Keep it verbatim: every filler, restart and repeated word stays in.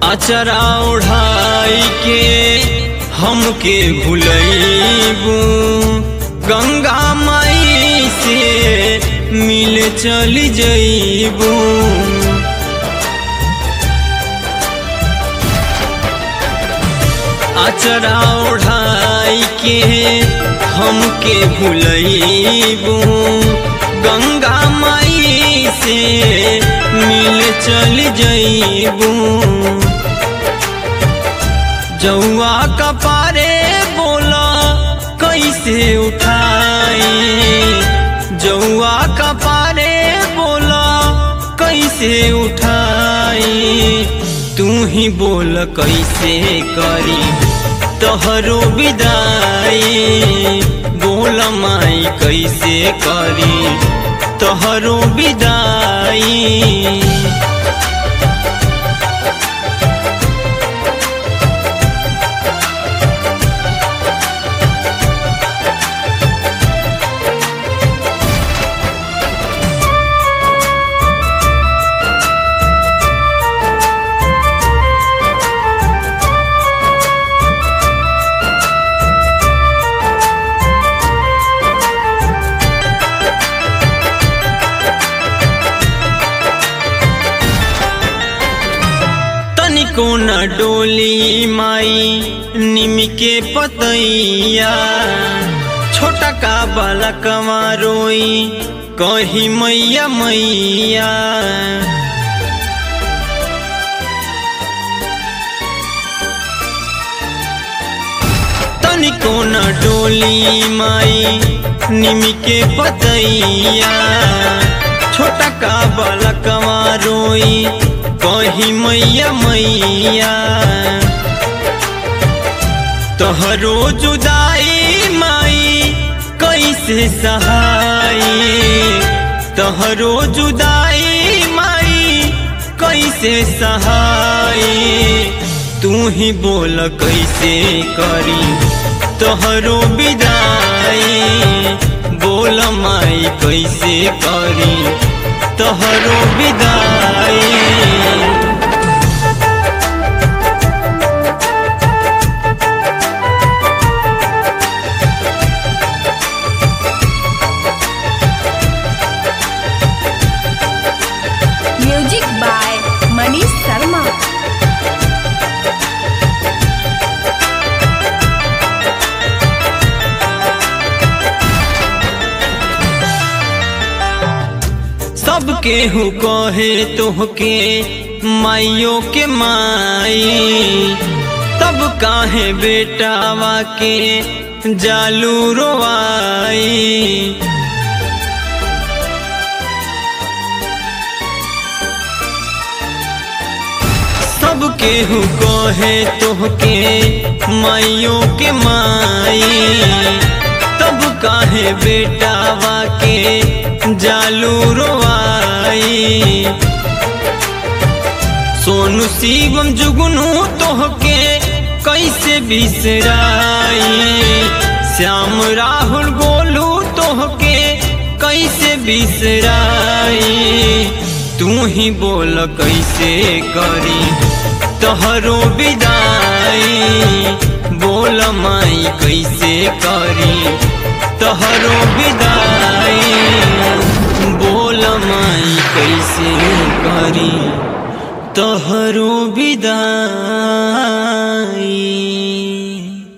आचरा ओढ़ाई के हमके भुलैबू, गंगा माई से मिल चल जइबू। आचरा ओढ़ाई के हमके भुलैबू, गंगा माई से मिल चल जइबू। जौआ कपारे बोला कैसे उठाई, जौआ कपारे बोला कैसे उठाई। तू ही बोल कैसे करी तोहरो विदाई, बोल माई कैसे करी तोहरो विदाई। को न डोली माई निमी के पतैया, छोटा का बालकवा रोई कही मैया मैया। तनिको न डोली माई निमी के पतैया, छोटा का बालकवा रोई कही मैया मैया। तोहरो जुदाई माई कैसे सहाई, तोहरो जुदाई माई कैसे सहाई। तू ही बोल कैसे करी तोहरो विदाई, बोल माई कैसे करी तोहरो विदाई। Music by Manish Sharma. सबके हु कहे तोहके माइयों के माई, तब काहे बेटावा के जालू रोवाई। सबके हु कहे तोहके माइयों के माई, तब काहे बेटावा के जालू रोवाई। सोनू शिवम जुगनू तोहके कैसे बिसराई, श्याम राहुल गोलू तोहके कैसे बिसराई। तू ही बोल कैसे करी तोहरो विदाई, बोल माई कैसे करी तोहरो विदाई, बोल माई कैसे करी तोहरो विदाई।